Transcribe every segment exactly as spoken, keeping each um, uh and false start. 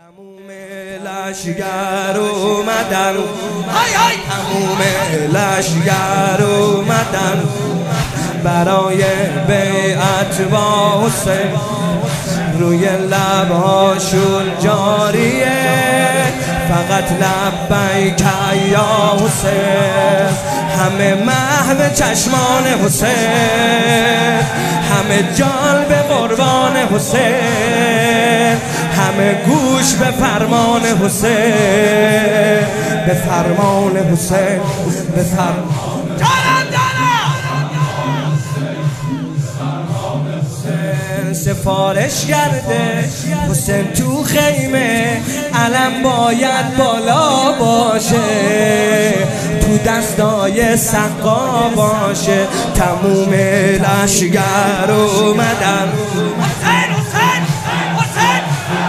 تموم لشگر اومدن، تموم لشگر اومدن برای بیعت با حسین، روی لبهاشون جاریه فقط لبیک یا حسین. همه محو چشمان حسین، همه جان به قربان حسین، همه گوش به فرمان حسین، به فرمان حسین، به فرمان سفارش کرده حسین تو خیمه، علم باید بالا باشه، تو دستای سقا باشه. تموم لشگر اومدن، حسین حسین حسین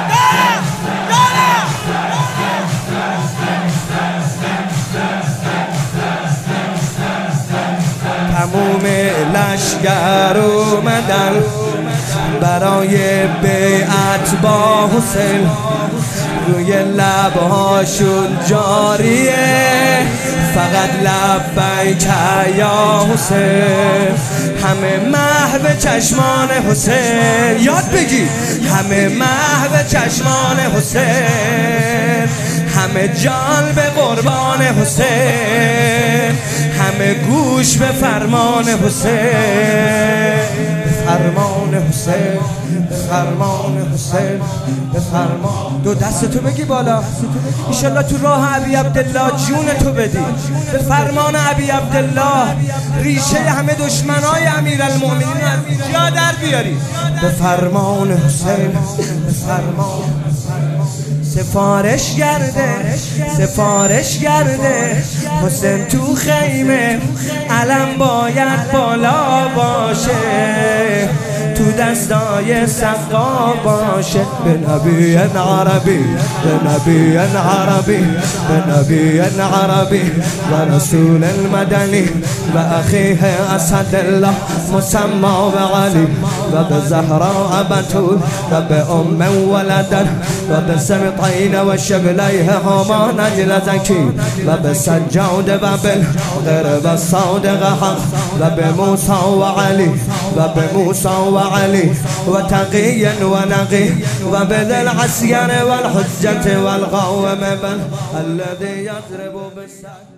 تموم لشگر اومدن برای بیعت با حسین، روی لبهاشون جاریه فقط لبیک یا حسین. همه محو چشمان حسین، یاد بگی همه محو چشمان حسین، همه جان به قربان حسین، همه گوش به فرمان حسین، به فرمان حسین، به فرمان حسین، به فرمان. دو دستتو بگی بالا ایشالله تو راه ابی عبدالله جون تو بدی، به فرمان ابی عبدالله ریشه همه دشمنای امیرالمؤمنین از جا در بیاری، به فرمان حسین، به فرمان. سفارش گرده سفارش گرده حسین تو خیمه، علم باید بالا باشه، تو دستای سقا باشه. به نبی عربی، به نبی عربی، به نبی عربی و رسول المدنی و اخیه اسد الله مسمى و علی و به زهراء بتول و به ام ولدن و به سمطین و شبلیه هما نجل زکی و به سجاد و بالغر و صادق حق و به موسی و علی و به موسی و علی و تقی و نقی و به ذل عسیر و الحجة و القوم بل الذي يضرب بالسعد.